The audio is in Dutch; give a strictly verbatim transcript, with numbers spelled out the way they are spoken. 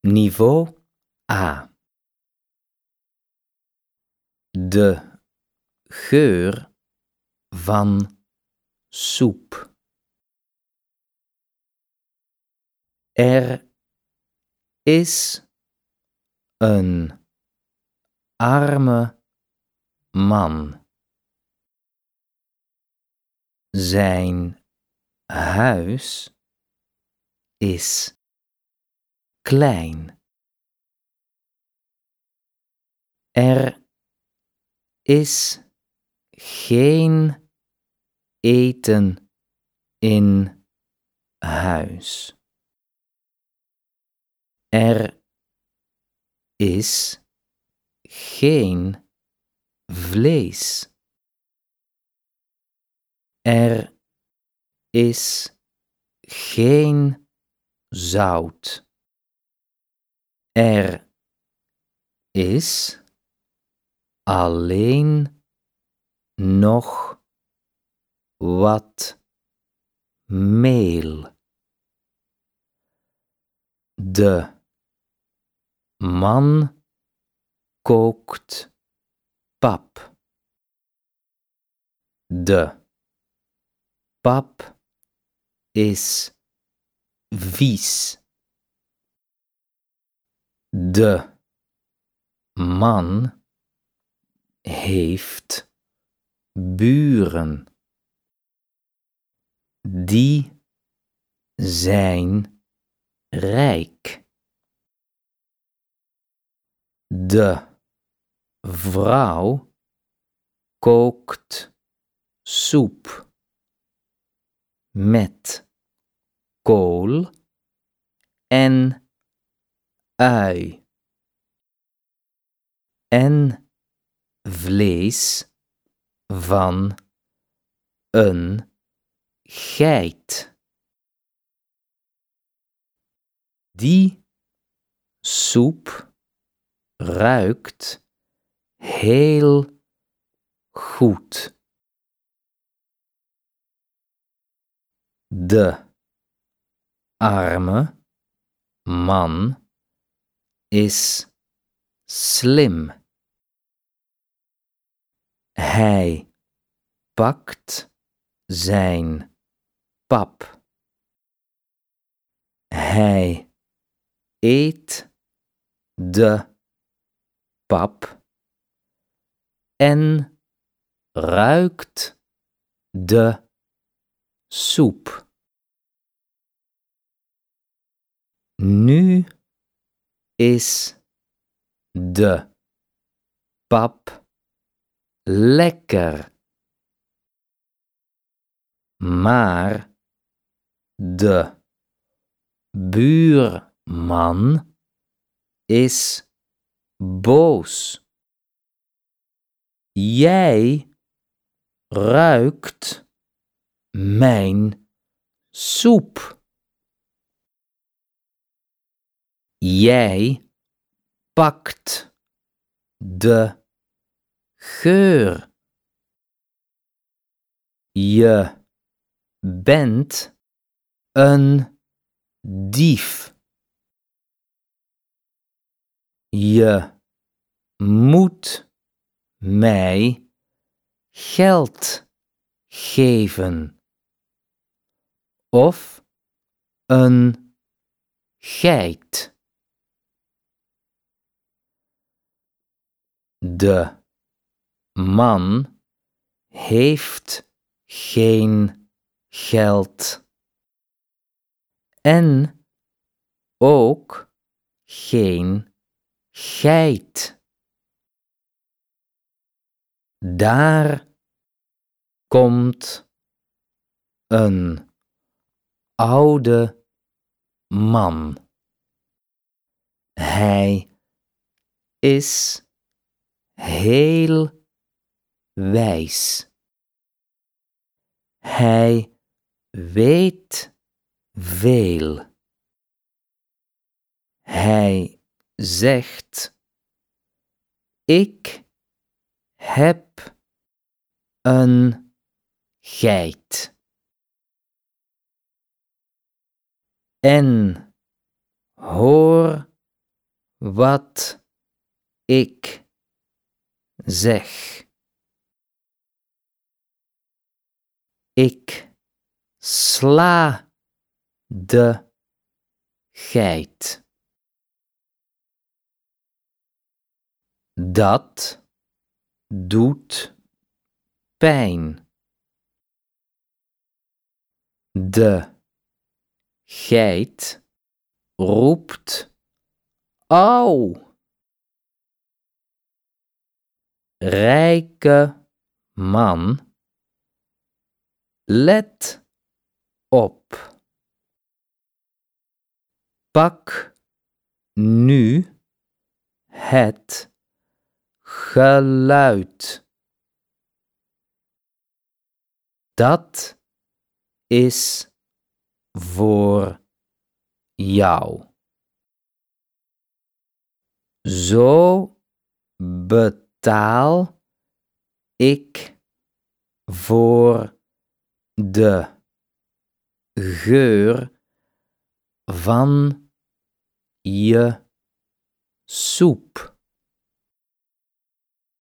Niveau A. De geur van soep. Er is een arme man. Zijn huis is klein. Er is geen eten in huis. Er is geen vlees. Er is geen zout. Er is alleen nog wat meel. De man kookt pap. De pap is vies. De man heeft buren. Die zijn rijk. De vrouw kookt soep met kool en ui en vlees van een geit. Die soep ruikt heel goed. De arme man is slim. Hij pakt zijn pap. Hij eet de pap en ruikt de soep. Nu is de pap lekker, maar de buurman is boos. Jij ruikt mijn soep. Jij pakt de geur. Je bent een dief. Je moet mij geld geven of een geit. De man heeft geen geld en ook geen geit. Daar komt een oude man. Hij is heel wijs. Hij weet veel. Hij zegt: ik heb een geit. En hoor wat ik zeg. Ik sla de geit. Dat doet pijn. De geit roept auw. Rijke man, let op. Pak nu het geluid. Dat is voor jou. Zo betaal ik voor de geur van je soep.